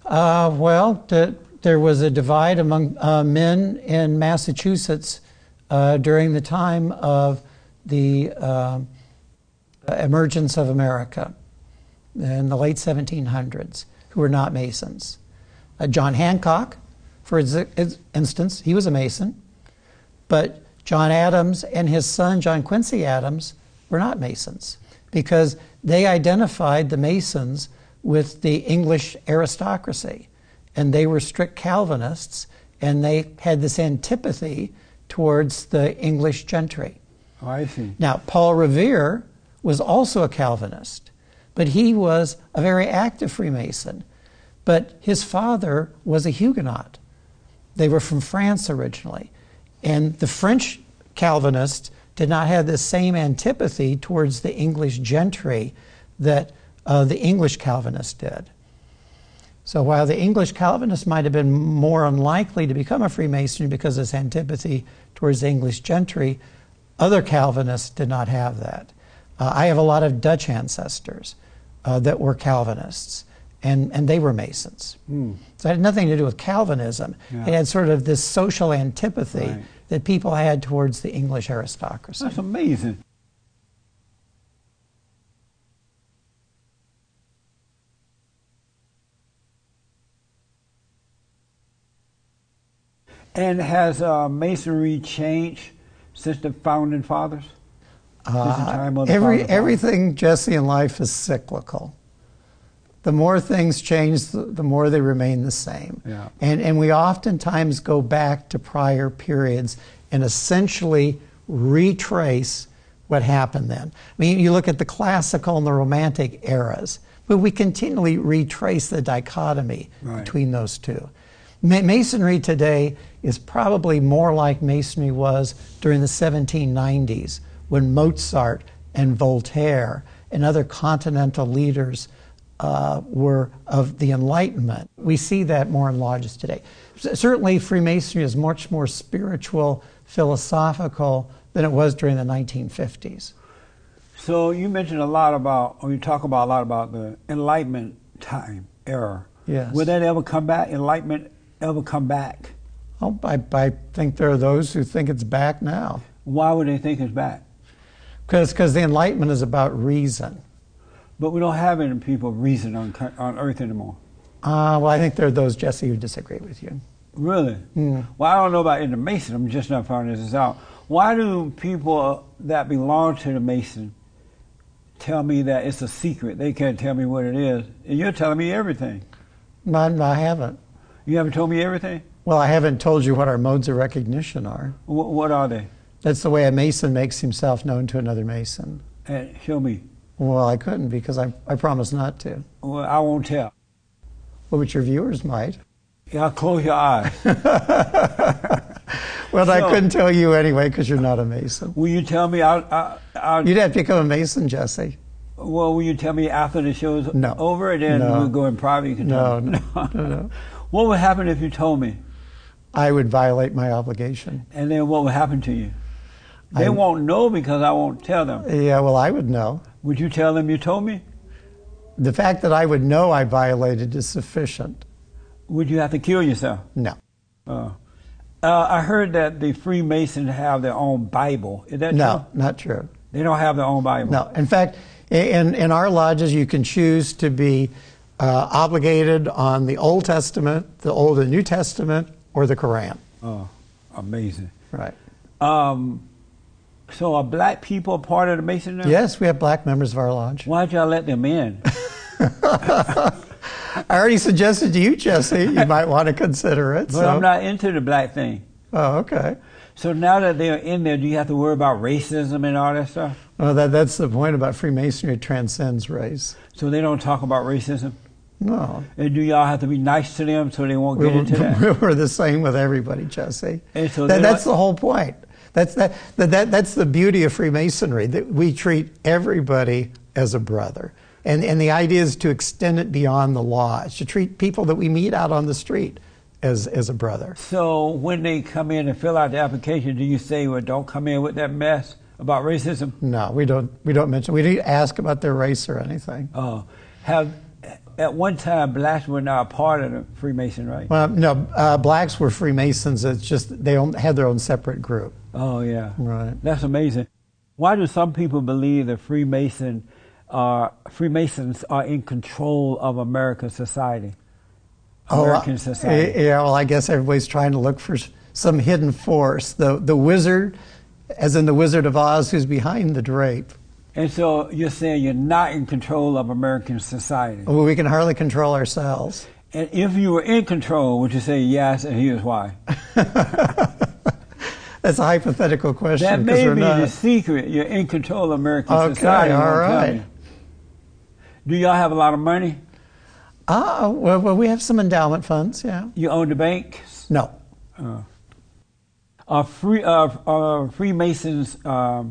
Speaker 3: There was a divide among men in Massachusetts during the time of the emergence of America in the late 1700s, who were not Masons. John Hancock, for instance, he was a Mason, but John Adams and his son, John Quincy Adams, were not Masons because they identified the Masons with the English aristocracy, and they were strict Calvinists, and they had this antipathy towards the English gentry.
Speaker 1: Oh, I see.
Speaker 3: Now, Paul Revere was also a Calvinist, but he was a very active Freemason. But his father was a Huguenot. They were from France originally. And the French Calvinists did not have the same antipathy towards the English gentry that the English Calvinists did. So while the English Calvinists might have been more unlikely to become a Freemason because of his antipathy towards the English gentry, other Calvinists did not have that. I have a lot of Dutch ancestors that were Calvinists, and they were Masons. So it had nothing to do with Calvinism.
Speaker 1: Yeah.
Speaker 3: It had sort of this social antipathy
Speaker 1: Right.
Speaker 3: that people had towards the English aristocracy.
Speaker 1: That's amazing. And has Masonry changed since the founding fathers? Since the time of the founding fathers?
Speaker 3: Everything, Jesse, in life is cyclical. The more things change, the more they remain the same.
Speaker 1: Yeah.
Speaker 3: And we oftentimes go back to prior periods and essentially retrace what happened then. I mean, you look at the classical and the romantic eras, but we continually retrace the dichotomy
Speaker 1: Right.
Speaker 3: between those two. Masonry today is probably more like Masonry was during the 1790s when Mozart and Voltaire and other continental leaders were of the Enlightenment. We see that more in lodges today. Certainly Freemasonry is much more spiritual, philosophical than it was during the 1950s.
Speaker 1: So you mentioned a lot about, or you talk about a lot about the Enlightenment time era.
Speaker 3: Yes.
Speaker 1: Will that ever come back? Enlightenment ever come back?
Speaker 3: Oh, I think there are those who think it's back now.
Speaker 1: Why would they think it's back?
Speaker 3: Because the Enlightenment is about reason.
Speaker 1: But we don't have any people reason on Earth anymore.
Speaker 3: Well, I think there are those, Jesse, who disagree with you.
Speaker 1: Really? Well, I don't know about in the Mason. I'm just not finding this out. Why do people that belong to the Mason tell me that it's a secret. They can't tell me what it is. And you're telling me everything.
Speaker 3: I haven't.
Speaker 1: You haven't told me everything?
Speaker 3: Well, I haven't told you what our modes of recognition are.
Speaker 1: What are they?
Speaker 3: That's the way a Mason makes himself known to another Mason.
Speaker 1: And show me.
Speaker 3: Well, I couldn't because I promised not to.
Speaker 1: Well, I won't tell.
Speaker 3: Well, but your viewers might.
Speaker 1: Yeah, close your eyes.
Speaker 3: Well, I
Speaker 1: So-
Speaker 3: couldn't tell you anyway because you're not a Mason.
Speaker 1: Will you tell me?
Speaker 3: You'd have to become a Mason, Jesse.
Speaker 1: Well, will you tell me after the show's
Speaker 3: No.
Speaker 1: over, and then
Speaker 3: No.
Speaker 1: we'll go in private? You can
Speaker 3: No,
Speaker 1: tell me.
Speaker 3: no.
Speaker 1: What would happen if you told me?
Speaker 3: I would violate my obligation.
Speaker 1: And then what would happen to you? They
Speaker 3: I-
Speaker 1: won't know because I won't tell them.
Speaker 3: Yeah, well, I would know.
Speaker 1: Would you tell them you told me?
Speaker 3: The fact that I would know I violated is sufficient.
Speaker 1: Would you have to kill yourself?
Speaker 3: No.
Speaker 1: I heard that the Freemasons have their own Bible. Is that
Speaker 3: No,
Speaker 1: true?
Speaker 3: not true.
Speaker 1: They don't have their own Bible.
Speaker 3: No. In fact, in our lodges, you can choose to be obligated on the Old Testament, the Old and New Testament, or the Quran.
Speaker 1: Oh, amazing.
Speaker 3: Right.
Speaker 1: So are black people part of the Mason now?
Speaker 3: Yes, we have black members of our lodge.
Speaker 1: Why'd y'all let them in?
Speaker 3: I already suggested to you, Jesse, you might want to consider it.
Speaker 1: But I'm not into the black thing.
Speaker 3: Oh, okay.
Speaker 1: So now that they're in there, do you have to worry about racism and all that stuff?
Speaker 3: Well, that's the point about Freemasonry. It transcends race.
Speaker 1: So they don't talk about racism?
Speaker 3: No.
Speaker 1: And do y'all have to be nice to them so they won't get into that?
Speaker 3: We're the same with everybody, Jesse.
Speaker 1: And so
Speaker 3: That's the whole point. That's the beauty of Freemasonry, that we treat everybody as a brother. And the idea is to extend it beyond the law. It's to treat people that we meet out on the street as a brother.
Speaker 1: So when they come in and fill out the application, do you say, well, don't come in with that mess about racism?
Speaker 3: No, we don't mention. We don't ask about their race or anything.
Speaker 1: At one time, blacks were not a part of the Freemason, right?
Speaker 3: Well, no, blacks were Freemasons. It's just they had their own separate group.
Speaker 1: Oh, yeah.
Speaker 3: Right.
Speaker 1: That's amazing. Why do some people believe that Freemasons are in control of American society? American society.
Speaker 3: Yeah, well, I guess everybody's trying to look for some hidden force. The wizard, as in the Wizard of Oz, who's behind the drape.
Speaker 1: And so you're saying you're not in control of American society.
Speaker 3: Well, we can hardly control ourselves.
Speaker 1: And if you were in control, would you say yes, and here's why?
Speaker 3: That's a hypothetical question.
Speaker 1: That
Speaker 3: 'cause
Speaker 1: may
Speaker 3: we're
Speaker 1: be
Speaker 3: not.
Speaker 1: the secret. You're in control of American
Speaker 3: Okay,
Speaker 1: society.
Speaker 3: all
Speaker 1: I'm telling
Speaker 3: right.
Speaker 1: you. Do y'all have a lot of money?
Speaker 3: Well, we have some endowment funds, yeah.
Speaker 1: You own the banks?
Speaker 3: No.
Speaker 1: Are Freemasons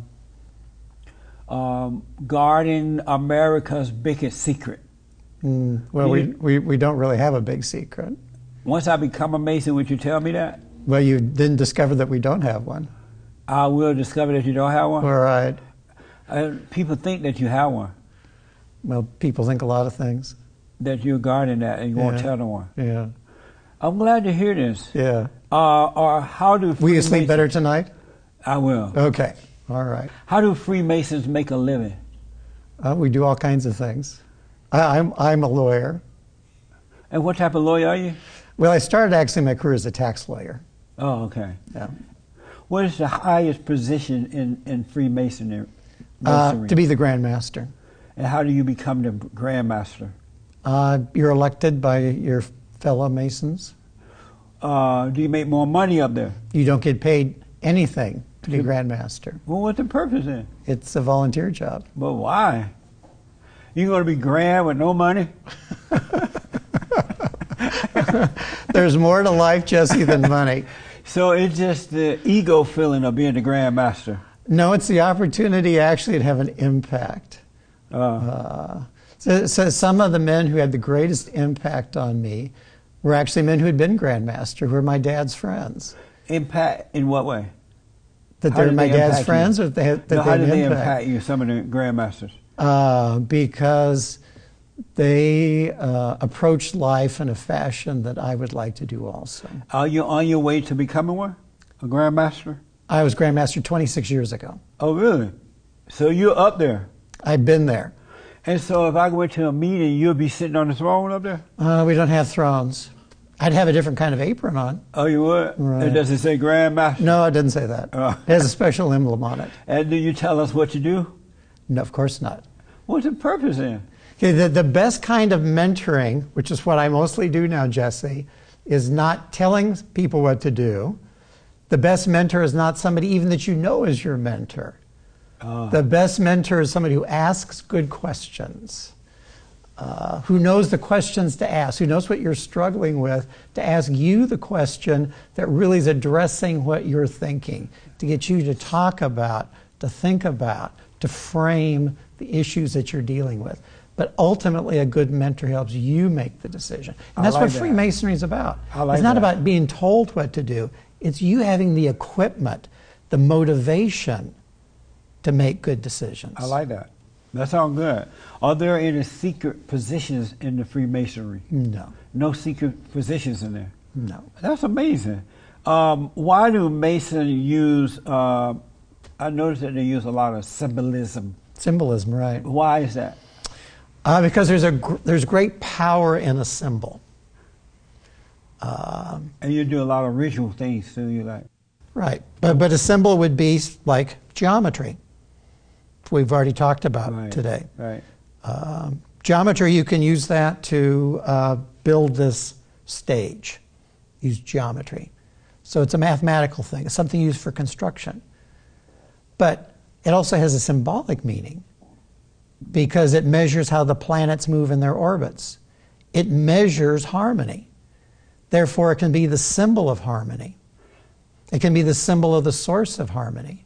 Speaker 1: guarding America's biggest secret?
Speaker 3: Well, we don't really have a big secret.
Speaker 1: Once I become a Mason, would you tell me that?
Speaker 3: Well, you didn't discover that we don't have one.
Speaker 1: I will discover that you don't have one.
Speaker 3: All right.
Speaker 1: People think that you have one,
Speaker 3: Well, people think a lot of things.
Speaker 1: that you're guarding that, and you won't
Speaker 3: Yeah.
Speaker 1: tell no one.
Speaker 3: Yeah.
Speaker 1: I'm glad to hear this.
Speaker 3: Yeah.
Speaker 1: Or how do
Speaker 3: Will you sleep
Speaker 1: Freemasons-
Speaker 3: better tonight?
Speaker 1: I will.
Speaker 3: Okay. All right.
Speaker 1: How do Freemasons make a living?
Speaker 3: We do all kinds of things. I'm a lawyer.
Speaker 1: And what type of lawyer are you?
Speaker 3: Well, I started actually my career as a tax lawyer.
Speaker 1: Oh, okay.
Speaker 3: Yeah.
Speaker 1: What is the highest position in Freemasonry?
Speaker 3: To be the Grand Master.
Speaker 1: And how do you become the Grand Master?
Speaker 3: You're elected by your fellow Masons.
Speaker 1: Do you make more money up there?
Speaker 3: You don't get paid anything to be Grand Master.
Speaker 1: Well, what's the purpose then?
Speaker 3: It's a volunteer job.
Speaker 1: But why? You going to be grand with no money?
Speaker 3: There's more to life, Jesse, than money.
Speaker 1: So it's just the ego feeling of being the Grand Master.
Speaker 3: No, it's the opportunity actually to have an impact. So some of the men who had the greatest impact on me were actually men who had been Grand Master, who were my dad's friends.
Speaker 1: Impact in what way?
Speaker 3: That
Speaker 1: How
Speaker 3: they're
Speaker 1: did
Speaker 3: my
Speaker 1: they
Speaker 3: dad's
Speaker 1: impact
Speaker 3: friends,
Speaker 1: you?
Speaker 3: or they had, that
Speaker 1: No,
Speaker 3: they
Speaker 1: how
Speaker 3: had
Speaker 1: did
Speaker 3: an
Speaker 1: they
Speaker 3: impact?
Speaker 1: impact you, some of the Grand Masters?
Speaker 3: Because they approached life in a fashion that I would like to do also.
Speaker 1: Are you on your way to becoming one? A Grand Master?
Speaker 3: I was Grand Master 26 years ago.
Speaker 1: Oh, really? So you're up there.
Speaker 3: I've been there.
Speaker 1: And so if I went to a meeting, you'll be sitting on the throne up there?
Speaker 3: We don't have thrones. I'd have a different kind of apron on.
Speaker 1: Oh, you would?
Speaker 3: Right.
Speaker 1: And does it say Grand Master?
Speaker 3: No, it didn't say that.
Speaker 1: Oh.
Speaker 3: It has a special emblem on it.
Speaker 1: And do you tell us what you do?
Speaker 3: No, of course not.
Speaker 1: What's the purpose then?
Speaker 3: Okay, the best kind of mentoring, which is what I mostly do now, Jesse, is not telling people what to do. The best mentor is not somebody even that you know is your mentor. The best mentor is somebody who asks good questions, who knows the questions to ask, who knows what you're struggling with, to ask you the question that really is addressing what you're thinking, to get you to talk about, to think about, to frame the issues that you're dealing with. But ultimately, a good mentor helps you make the decision. And that's
Speaker 1: like
Speaker 3: what
Speaker 1: that.
Speaker 3: Freemasonry is about.
Speaker 1: I like
Speaker 3: it's not
Speaker 1: that.
Speaker 3: about being told what to do. It's you having the equipment, the motivation to make good decisions.
Speaker 1: I like that. That sounds good. Are there any secret positions in the Freemasonry?
Speaker 3: No,
Speaker 1: No secret positions in there.
Speaker 3: no.
Speaker 1: That's amazing. Why do Masons use, I noticed that they use a lot of symbolism.
Speaker 3: Symbolism, right.
Speaker 1: Why is that?
Speaker 3: Because there's great power in a symbol.
Speaker 1: And you do a lot of ritual things too, you like.
Speaker 3: Right. But a symbol would be like geometry. We've already talked about
Speaker 1: Right,
Speaker 3: today.
Speaker 1: Right.
Speaker 3: Geometry, you can use that to build this stage. Use geometry. So it's a mathematical thing. It's something used for construction. But it also has a symbolic meaning because it measures how the planets move in their orbits. It measures harmony. Therefore, it can be the symbol of harmony. It can be the symbol of the source of harmony.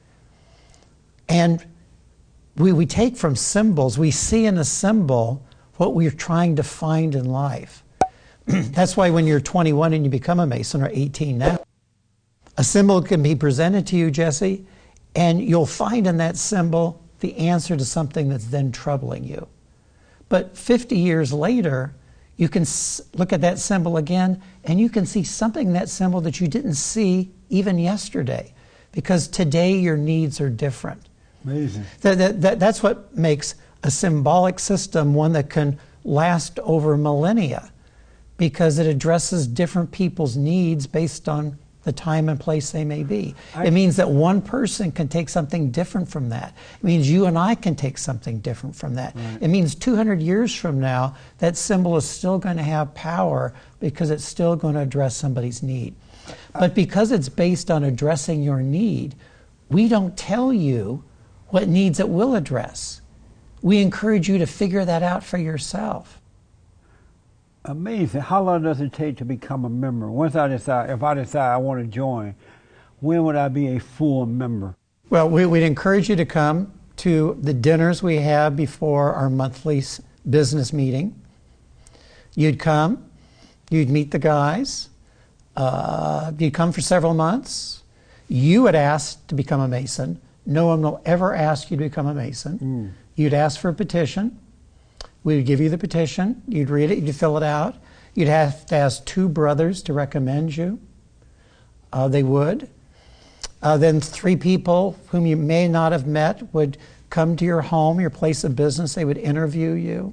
Speaker 3: And we take from symbols, we see in a symbol what we're trying to find in life. That's why when you're 21 and you become a Mason, or 18 now, a symbol can be presented to you, Jesse, and you'll find in that symbol the answer to something that's then troubling you. But 50 years later, you can look at that symbol again, and you can see something in that symbol that you didn't see even yesterday, because today your needs are different.
Speaker 1: Amazing.
Speaker 3: That's what makes a symbolic system one that can last over millennia, because it addresses different people's needs based on the time and place they may be. It means that one person can take something different from that. It means you and I can take something different from that.
Speaker 1: Right.
Speaker 3: It means 200 years from now, that symbol is still going to have power because it's still going to address somebody's need. But because it's based on addressing your need, we don't tell you what needs it will address. We encourage you to figure that out for yourself.
Speaker 1: Amazing. How long does it take to become a member? Once I decide, if I decide I want to join, when would I be a full member?
Speaker 3: Well, we'd encourage you to come to the dinners we have before our monthly business meeting. You'd come, you'd meet the guys, you'd come for several months. You would ask to become a Mason. No one will ever ask you to become a Mason. You'd ask for a petition. We would give you the petition. You'd read it. You'd fill it out. You'd have to ask 2 brothers to recommend you. They would. Then 3 people whom you may not have met would come to your home, your place of business. They would interview you.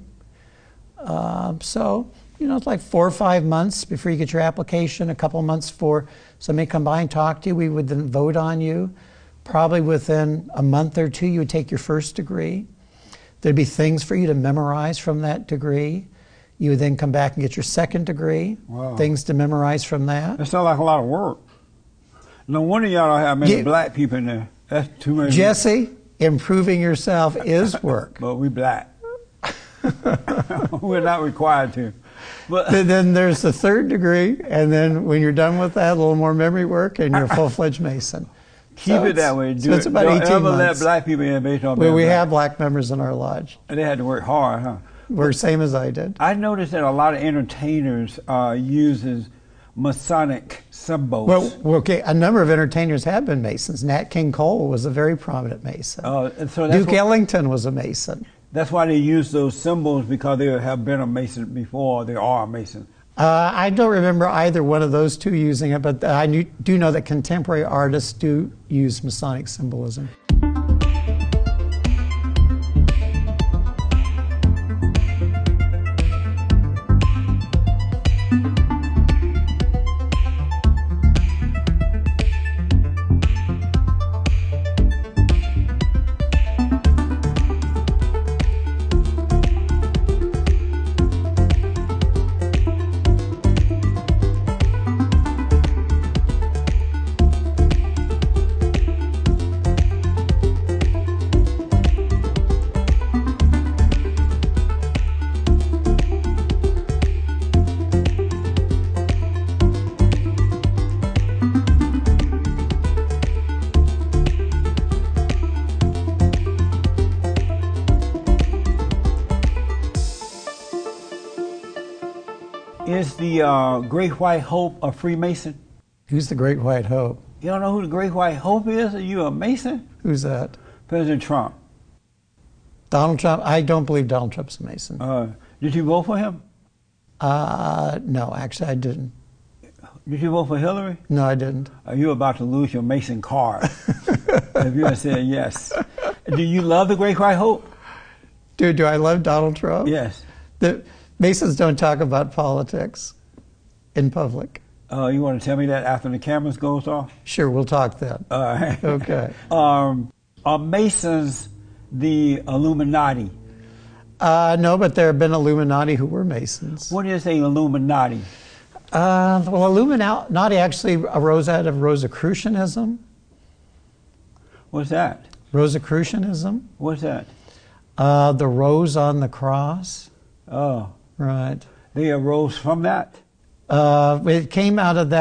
Speaker 3: So, it's like 4 or 5 months before you get your application, a couple of months before somebody come by and talk to you. We would then vote on you. Probably within a month or 2, you would take your first degree. There'd be things for you to memorize from that degree. You would then come back and get your second degree.
Speaker 1: Wow.
Speaker 3: Things to memorize from that.
Speaker 1: That sounds like a lot of work. No wonder y'all don't have many
Speaker 3: Yeah.
Speaker 1: black people in there. That's too many.
Speaker 3: Jesse, improving yourself is work.
Speaker 1: But we black. We're not required to. But
Speaker 3: Then there's the third degree, and then when you're done with that, a little more memory work, and you're a full-fledged Mason.
Speaker 1: keep
Speaker 3: So
Speaker 1: it that
Speaker 3: it's-
Speaker 1: way.
Speaker 3: so it's about
Speaker 1: don't
Speaker 3: 18
Speaker 1: ever let
Speaker 3: months.
Speaker 1: black people in based on
Speaker 3: Well,
Speaker 1: being
Speaker 3: we
Speaker 1: black.
Speaker 3: have black members in our lodge.
Speaker 1: And they had to work hard, huh?
Speaker 3: We're same as I did.
Speaker 1: I noticed that a lot of entertainers uses Masonic symbols.
Speaker 3: Well, okay, a number of entertainers have been Masons. Nat King Cole was a very prominent Mason.
Speaker 1: and so that's,
Speaker 3: Duke Ellington was a Mason.
Speaker 1: that's why they use those symbols, because they have been a Mason before. They are a Mason.
Speaker 3: I don't remember either one of those two using it, but I do know that contemporary artists do use Masonic symbolism.
Speaker 1: Is the Great White Hope a Freemason?
Speaker 3: Who's the Great White Hope?
Speaker 1: You don't know who the Great White Hope is? Are you a Mason?
Speaker 3: Who's that?
Speaker 1: President Trump.
Speaker 3: Donald Trump? I don't believe Donald Trump's a Mason.
Speaker 1: Did you vote for him?
Speaker 3: No, actually, I didn't.
Speaker 1: Did you vote for Hillary?
Speaker 3: No, I didn't.
Speaker 1: Are you about to lose your Mason card if you had said yes? Do you love the Great White Hope?
Speaker 3: Dude, do I love Donald Trump?
Speaker 1: Yes.
Speaker 3: The Masons don't talk about politics in public.
Speaker 1: You want to tell me that after the cameras goes off?
Speaker 3: Sure, we'll talk then.
Speaker 1: All right.
Speaker 3: Okay.
Speaker 1: Are Masons the Illuminati?
Speaker 3: No, but there have been Illuminati who were Masons.
Speaker 1: What is a Illuminati?
Speaker 3: Well, Illuminati actually arose out of Rosicrucianism.
Speaker 1: What's that?
Speaker 3: Rosicrucianism.
Speaker 1: What's that?
Speaker 3: The rose on the cross.
Speaker 1: Oh,
Speaker 3: Right.
Speaker 1: they arose from that?
Speaker 3: It came out of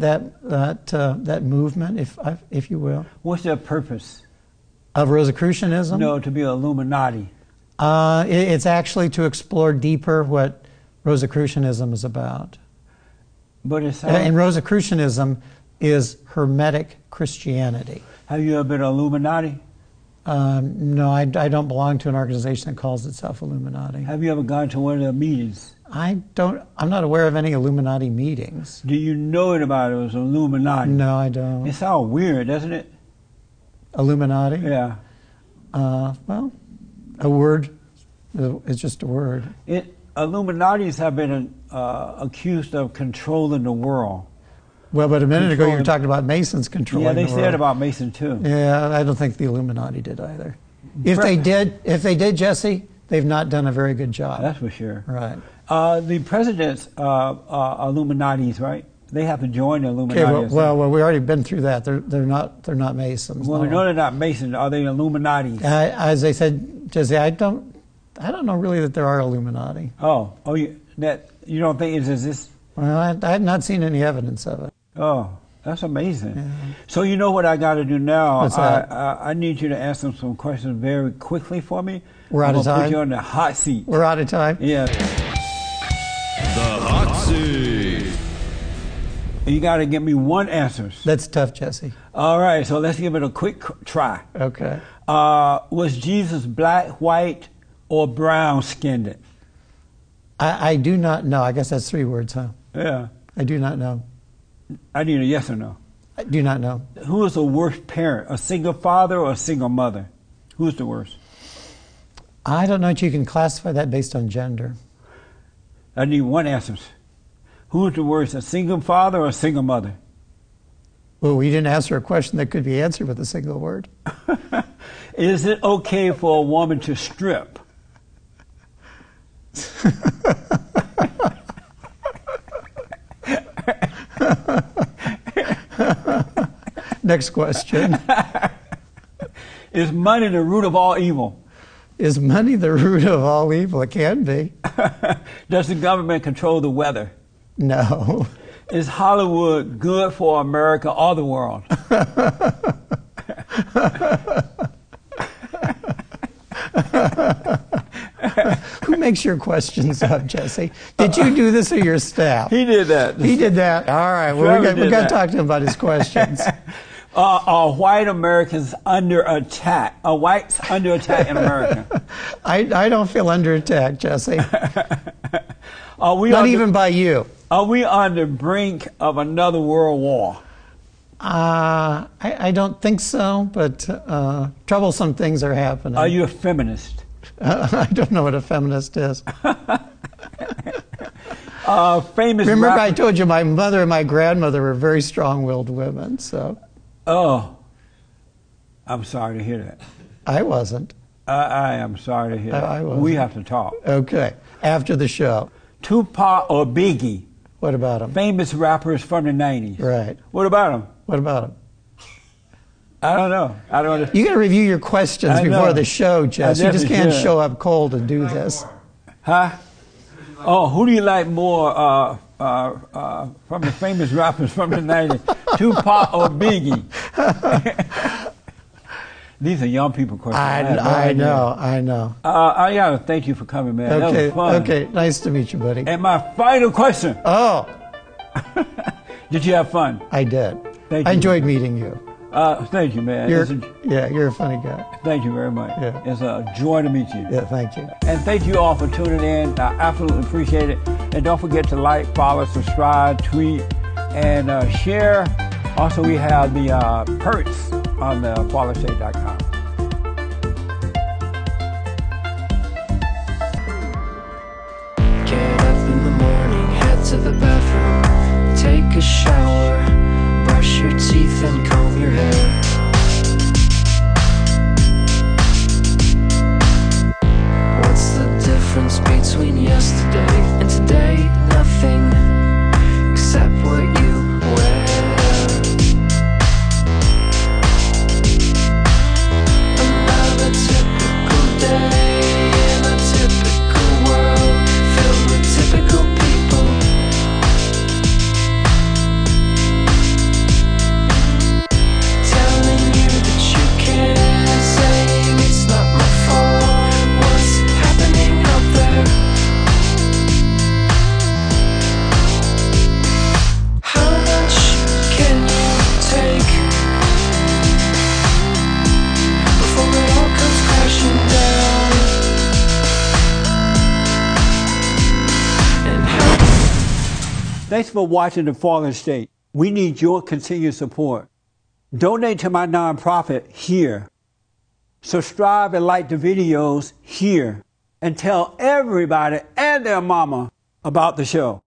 Speaker 3: that movement, if you will,
Speaker 1: What's their purpose?
Speaker 3: of Rosicrucianism.
Speaker 1: No, to be an Illuminati.
Speaker 3: It's actually to explore deeper what Rosicrucianism is about.
Speaker 1: But it's
Speaker 3: And Rosicrucianism is Hermetic Christianity.
Speaker 1: have you ever been an Illuminati?
Speaker 3: No, I don't belong to an organization that calls itself Illuminati.
Speaker 1: Have you ever gone to one of their meetings?
Speaker 3: I'm not aware of any Illuminati meetings.
Speaker 1: Do you know it about it as Illuminati?
Speaker 3: No, I don't.
Speaker 1: It sounds weird, doesn't it?
Speaker 3: Illuminati?
Speaker 1: Yeah.
Speaker 3: Well, a word is just a word.
Speaker 1: Illuminatis have been accused of controlling the world.
Speaker 3: Well, but a minute ago you were talking about Masons controlling
Speaker 1: Yeah, they
Speaker 3: the world.
Speaker 1: said about Mason too.
Speaker 3: Yeah, I don't think the Illuminati did either. If they did, Jesse, they've not done a very good job.
Speaker 1: That's for sure.
Speaker 3: Right.
Speaker 1: The presidents are Illuminatis, right? They have to join the
Speaker 3: Okay.
Speaker 1: Illuminati.
Speaker 3: Well, we already been through that. They're not Masons.
Speaker 1: Well, we know they're not Masons. Are they Illuminatis?
Speaker 3: As I said, Jesse, I don't know really that there are Illuminati.
Speaker 1: You don't think it exists?
Speaker 3: Well, I have not seen any evidence of it.
Speaker 1: Oh, that's amazing. So you know what I got to do now?
Speaker 3: What's that?
Speaker 1: I need you to answer some questions very quickly for me.
Speaker 3: We're out of
Speaker 1: I'm gonna
Speaker 3: time?
Speaker 1: put you on the hot seat.
Speaker 3: We're out of time.
Speaker 1: Yeah.
Speaker 4: The hot seat.
Speaker 1: You got to give me one answer.
Speaker 3: That's tough, Jesse.
Speaker 1: All right, so let's give it a quick try.
Speaker 3: Okay.
Speaker 1: Was Jesus black, white, or brown skinned?
Speaker 3: I do not know. I guess that's 3 words, huh?
Speaker 1: Yeah.
Speaker 3: I do not know.
Speaker 1: I need a yes or no.
Speaker 3: I do not know.
Speaker 1: Who is the worst parent, a single father or a single mother? Who's the worst?
Speaker 3: I don't know if you can classify that based on gender.
Speaker 1: I need one answer. Who's the worst, a single father or a single mother?
Speaker 3: Well, we didn't answer a question that could be answered with a single word.
Speaker 1: Is it okay for a woman to strip?
Speaker 3: Next question.
Speaker 1: Is money the root of all evil?
Speaker 3: Is money the root of all evil? It can be.
Speaker 1: Does the government control the weather?
Speaker 3: No.
Speaker 1: Is Hollywood good for America or the world?
Speaker 3: Who makes your questions up, Jesse? Did you do this or your staff?
Speaker 1: He did that.
Speaker 3: He did that. All right. Well,
Speaker 1: Trevor
Speaker 3: we
Speaker 1: did
Speaker 3: got to
Speaker 1: that.
Speaker 3: talk to him about his questions.
Speaker 1: Are white Americans under attack? Are whites under attack in America?
Speaker 3: I don't feel under attack, Jesse.
Speaker 1: Are we
Speaker 3: Not
Speaker 1: on
Speaker 3: even by you.
Speaker 1: Are we on the brink of another world war?
Speaker 3: I don't think so, but troublesome things are happening.
Speaker 1: Are you a feminist?
Speaker 3: I don't know what a feminist is.
Speaker 1: Famous
Speaker 3: Remember,
Speaker 1: rapper-
Speaker 3: I told you my mother and my grandmother were very strong-willed women, so
Speaker 1: Oh, I'm sorry to hear that.
Speaker 3: I wasn't.
Speaker 1: I am sorry to hear that.
Speaker 3: I wasn't.
Speaker 1: We have to talk.
Speaker 3: Okay. After the show.
Speaker 1: Tupac or Biggie?
Speaker 3: What about him?
Speaker 1: Famous rappers from the 90s.
Speaker 3: Right.
Speaker 1: What about them?
Speaker 3: What about him?
Speaker 1: I don't know. I don't understand.
Speaker 3: You got to review your questions
Speaker 1: I know.
Speaker 3: before the show, Jess.
Speaker 1: I
Speaker 3: You just
Speaker 1: definitely
Speaker 3: can't
Speaker 1: should.
Speaker 3: show up cold and do this.
Speaker 1: Huh? Oh, who do you like more from the famous rappers from the 90s? Tupac or Biggie? These are young people questions.
Speaker 3: I know.
Speaker 1: I gotta thank you for coming, man.
Speaker 3: Okay,
Speaker 1: That was fun.
Speaker 3: okay. Nice to meet you, buddy.
Speaker 1: And my final question.
Speaker 3: Oh,
Speaker 1: Did you have fun?
Speaker 3: I did.
Speaker 1: Thank
Speaker 3: I
Speaker 1: you.
Speaker 3: enjoyed meeting you.
Speaker 1: Thank you, man.
Speaker 3: You're a funny guy.
Speaker 1: Thank you very much.
Speaker 3: Yeah.
Speaker 1: It's a joy to meet you.
Speaker 3: Yeah, thank you.
Speaker 1: And thank you all for tuning in. I absolutely appreciate it. And don't forget to like, follow, subscribe, tweet, and share. Also, we have the perks on the FallerState.com.
Speaker 2: Get up in the morning, head to the bathroom, take a shower, brush your teeth and comb your hair. What's the difference between yesterday and today? Nothing, except what you wear. Another typical day in a typical world, filled with typical people. Telling you that you can't, saying it's not my fault. What's happening out there? How much can you take before it all comes crashing down? And how
Speaker 1: Thanks for watching The Fallen State. We need your continued support. Donate to my nonprofit here. Subscribe and like the videos here. And tell everybody and their mama about the show.